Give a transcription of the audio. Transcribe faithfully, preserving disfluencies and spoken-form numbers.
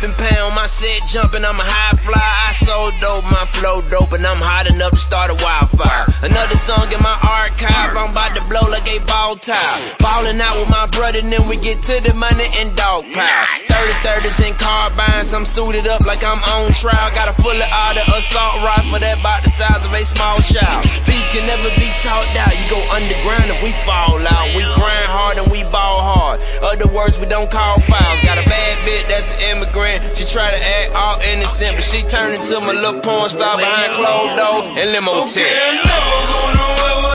and pound, my set jumping, I'm a high fly. I so dope, my flow dope, and I'm hot enough to start a wildfire. Another song in my archive, I'm about to blow like a ball tie. Ballin' out with my brother, then we get to the money and dog pile. thirty thirties and carbines, I'm suited up like I'm on trial. Got a full of auto assault rifle that about the size of a small child. Beef can never be talked out, you go underground if we fall out. We grind hard and we ball hard. Other words, we don't call fouls. Got a bad bitch that's an immigrant. She try to act all innocent, but she turned into my little porn star behind closed door and limo tent. Okay, I never gonna